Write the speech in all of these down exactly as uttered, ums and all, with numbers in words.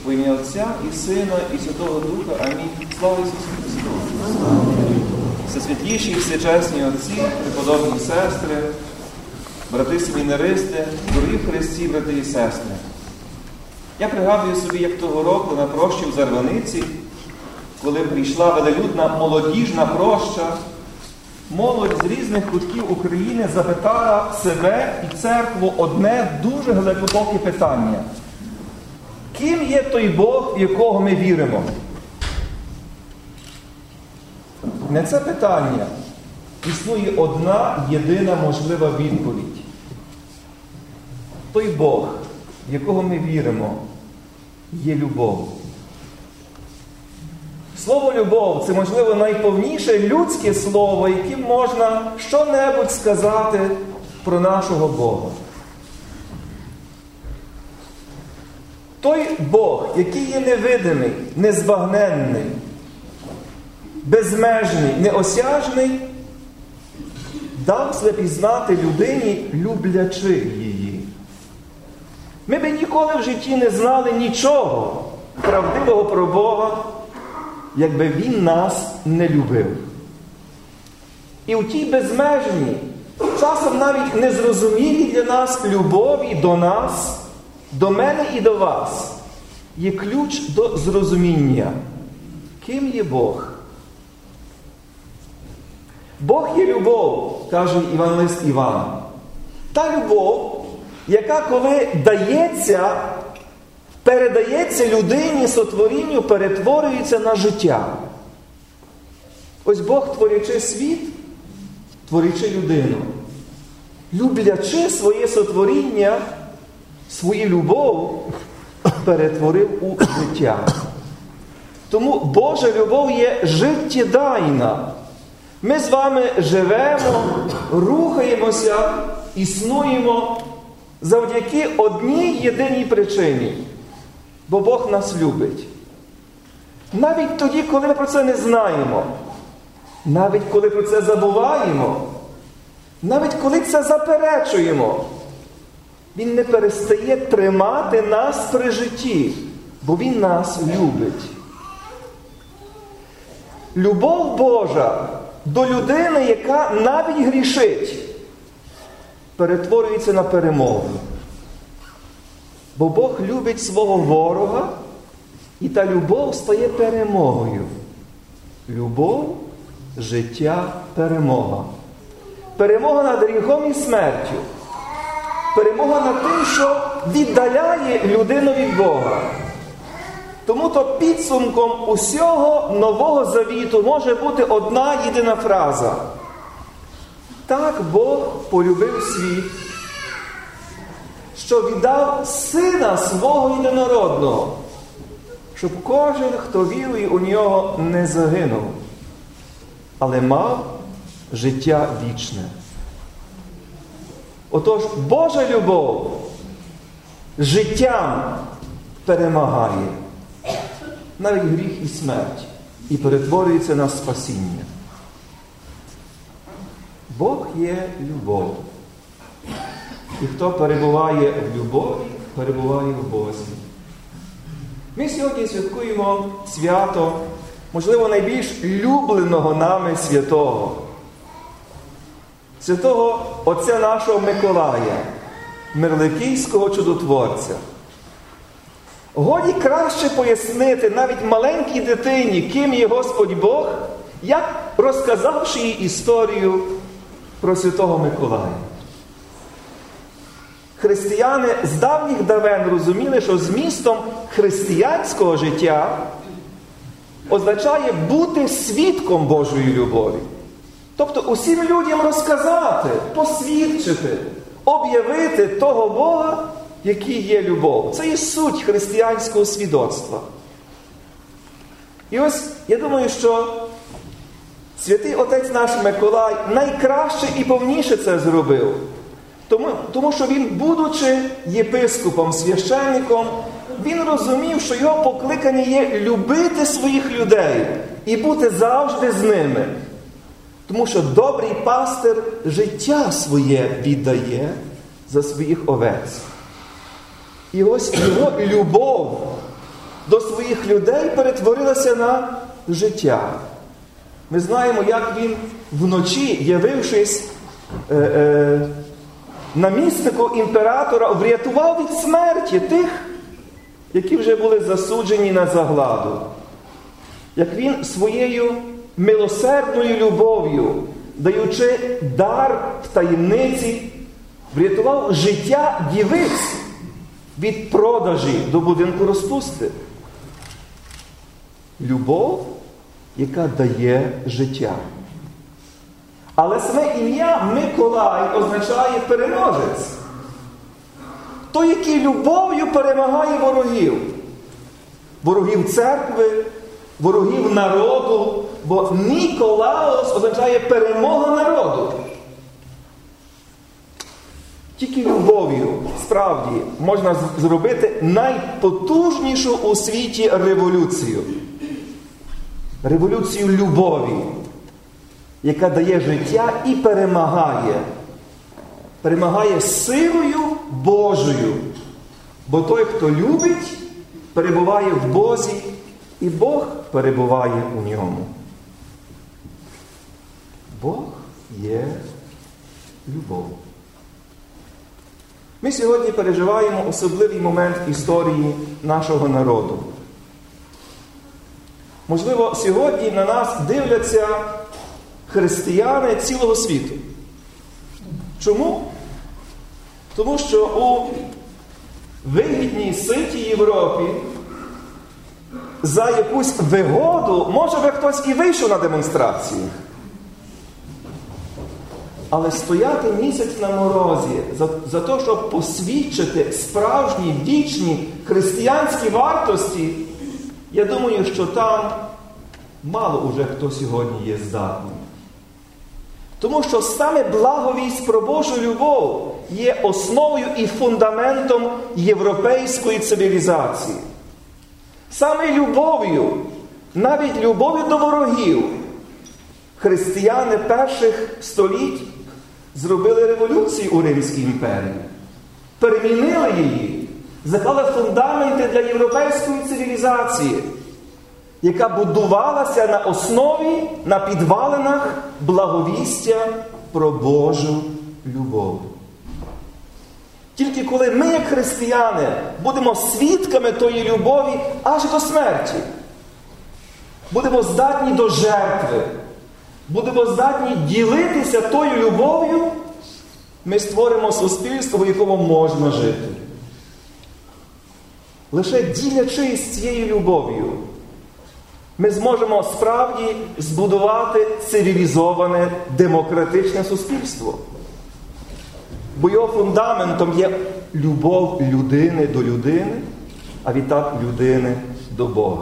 Во ім'я Отця і Сина, і Святого Духа. Амінь. Слава Ісусу Христу! Всесвятліші і всечесні отці, преподобні сестри, брати семінаристи, дорогі в Христі, брати і сестри. Я пригадую собі, як того року на прощі в Зарваниці, коли прийшла велелюдна молодіжна проща, молодь з різних кутків України запитала себе і церкву одне дуже глибоке питання. Ким є той Бог, в якого ми віримо? На це питання існує одна єдина можлива відповідь. Той Бог, в якого ми віримо, є любов. Слово «любов» – це, можливо, найповніше людське слово, яким можна що-небудь сказати про нашого Бога. Той Бог, який є невидимий, незбагненний, безмежний, неосяжний, дав себе пізнати людині, люблячи її. Ми би ніколи в житті не знали нічого правдивого про Бога, якби Він нас не любив. І у тій безмежній, часом навіть незрозумілій для нас любові до нас, до мене і до вас, є ключ до зрозуміння. Ким є Бог? Бог є любов, каже Євангелист Іван. Та любов, яка коли дається, передається людині, сотворінню, перетворюється на життя. Ось Бог, творячи світ, творячи людину, люблячи своє сотворіння, свою любов перетворив у життя. Тому Божа любов є життєдайна. Ми з вами живемо, рухаємося, існуємо завдяки одній єдиній причині. Бо Бог нас любить. Навіть тоді, коли ми про це не знаємо, навіть коли про це забуваємо, навіть коли це заперечуємо, Він не перестає тримати нас при житті, бо Він нас любить. Любов Божа до людини, яка навіть грішить, перетворюється на перемогу. Бо Бог любить свого ворога, і та любов стає перемогою. Любов, життя, перемога. Перемога над гріхом і смертю. Перемога над тим, що віддаляє людину від Бога. Тому-то підсумком усього Нового Завіту може бути одна єдина фраза. Так Бог полюбив світ, що віддав Сина Свого єдинородного, щоб кожен, хто вірує у Нього, не загинув, але мав життя вічне. Отож, Божа любов життям перемагає навіть гріх і смерть і перетворюється на спасіння. Бог є любов. І хто перебуває в любові, перебуває в Бозі. Ми сьогодні святкуємо свято, можливо, найбільш любленого нами святого. Святого Отця нашого Миколая, Мирликійського чудотворця. Годі краще пояснити навіть маленькій дитині, ким є Господь Бог, як розказавши їй історію про Святого Миколая. Християни з давніх давен розуміли, що змістом християнського життя означає бути свідком Божої любові. Тобто усім людям розказати, посвідчити, об'явити того Бога, який є любов. Це є суть християнського свідоцтва. І ось, я думаю, що святий Отець наш Миколай найкраще і повніше це зробив. Тому, тому що він, будучи єпископом, священником, він розумів, що його покликання є любити своїх людей і бути завжди з ними. Тому що добрий пастир життя своє віддає за своїх овець. І ось його любов своїх людей перетворилася на життя. Ми знаємо, як він вночі, явившись е, е, наміснику імператора, врятував від смерті тих, які вже були засуджені на загладу. Як він своєю милосердною любов'ю, даючи дар в таємниці, врятував життя дівиць від продажі до будинку розпусти. Любов, яка дає життя. Але саме ім'я Миколай означає переможець. Той, який любов'ю перемагає ворогів. Ворогів церкви, ворогів народу, бо Ніколаос означає перемога народу. Тільки любов'ю, справді, можна зробити найпотужнішу у світі революцію. Революцію любові, яка дає життя і перемагає. Перемагає силою Божою. Бо той, хто любить, перебуває в Бозі, і Бог перебуває у ньому. Бог є любов. Ми сьогодні переживаємо особливий момент історії нашого народу. Можливо, сьогодні на нас дивляться християни цілого світу. Чому? Тому що у вигідній ситій Європі за якусь вигоду, може би хтось і вийшов на демонстрації. Але стояти місяць на морозі за, за те, щоб посвідчити справжні, вічні християнські вартості, я думаю, що там мало уже хто сьогодні є здатний. Тому що саме благовість про Божу любов є основою і фундаментом європейської цивілізації. Саме любов'ю, навіть любов'ю до ворогів, християни перших століть зробили революцію у Римській імперії. Перемінили її, заклали фундаменти для європейської цивілізації, яка будувалася на основі, на підвалинах благовістя про Божу любов. Тільки коли ми, як християни, будемо свідками тої любові аж до смерті, будемо здатні до жертви, будемо здатні ділитися тою любов'ю, ми створимо суспільство, в якому можна жити. Лише ділячись цією любов'ю, ми зможемо справді збудувати цивілізоване демократичне суспільство. Бо його фундаментом є любов людини до людини, а відтак людини до Бога.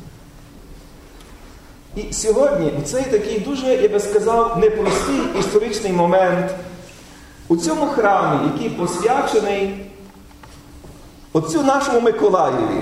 І сьогодні, в цей такий дуже, я би сказав, непростий історичний момент, у цьому храмі, який посвячений отцю нашому Миколаєві,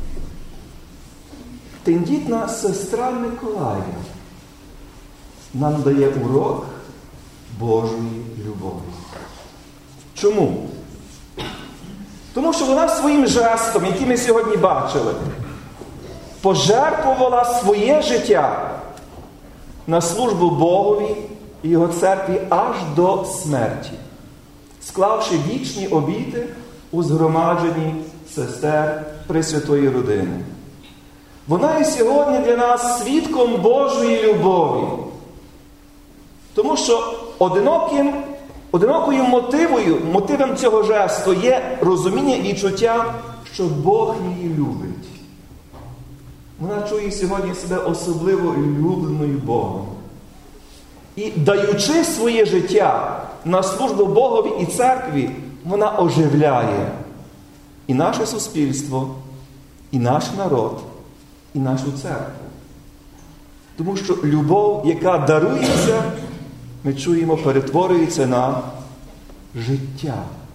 тендітна сестра Миколая нам дає урок Божої любові. Чому? Тому що вона своїм жестом, який ми сьогодні бачили, пожертвувала своє життя на службу Богові і Його церкві аж до смерті, склавши вічні обіти у згромадженні сестер Пресвятої Родини. Вона і сьогодні для нас свідком Божої любові. Тому що одиноким, одинокою мотивою, мотивом цього жесту є розуміння і відчуття, що Бог її любить. Вона чує сьогодні себе особливо улюбленою Богом. І даючи своє життя на службу Богові і церкві, вона оживляє і наше суспільство, і наш народ, і нашу церкву. Тому що любов, яка дарується, ми чуємо, перетворюється на життя.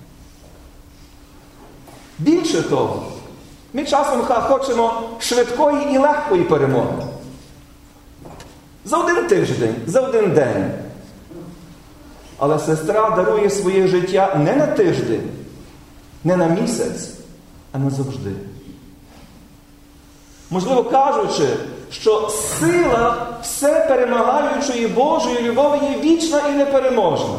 Більше того, ми часом хочемо швидкої і легкої перемоги. За один тиждень, за один день. Але сестра дарує своє життя не на тиждень, не на місяць, а назавжди. Можливо, кажучи, що сила все перемагаючої Божої любові є вічна і непереможна.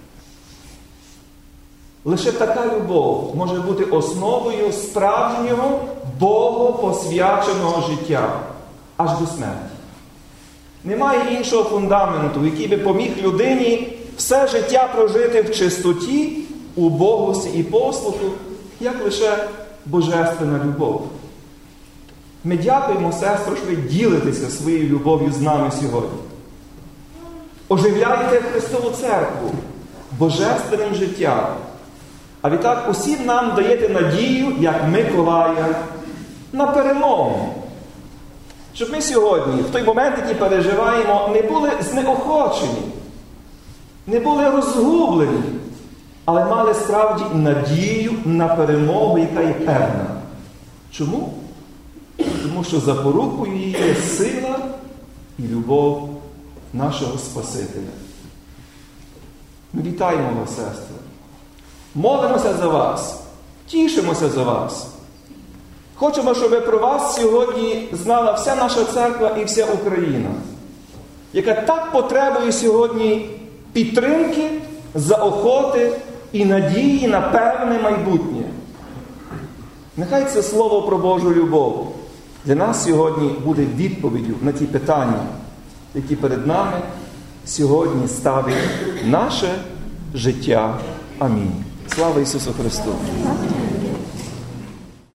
Лише така любов може бути основою справжнього Богопосвяченого життя аж до смерті. Немає іншого фундаменту, який би поміг людині все життя прожити в чистоті, убогості і послуху, як лише божественна любов. Ми дякуємо, сестро, що ви ділитеся своєю любов'ю з нами сьогодні. Оживляєте Христову церкву божественним життям. А відтак усім нам даєте надію, як Миколая, на перемогу. Щоб ми сьогодні, в той момент, який переживаємо, не були знеохочені, не були розгублені, але мали справді надію на перемогу, яка є певна. Чому? Тому що запорукою її є сила і любов нашого Спасителя. Ми вітаємо вас, сестри. Молимося за вас. Тішимося за вас. Хочемо, щоб про вас сьогодні знала вся наша церква і вся Україна, яка так потребує сьогодні підтримки, заохоти і надії на певне майбутнє. Нехай це слово про Божу любов для нас сьогодні буде відповіддю на ті питання, які перед нами сьогодні ставить наше життя. Амінь. Слава Ісусу Христу!